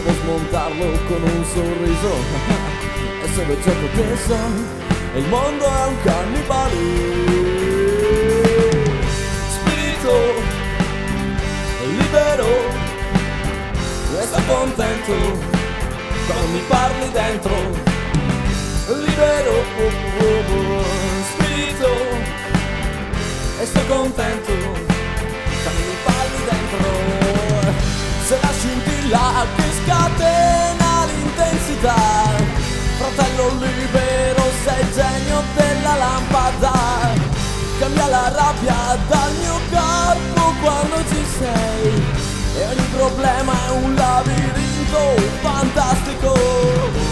devo smontarlo con un sorriso. E se lo gioco che so, e il mondo è un cannibale. Spirito libero, e sto contento quando mi parli dentro. Libero, spirito, e sto contento quando mi parli dentro. Se la scintilla che scatena l'intensità, fratello libero, sei il genio della lampada. Cambia la rabbia dal mio corpo quando ci sei, e ogni problema è un labirinto fantastico.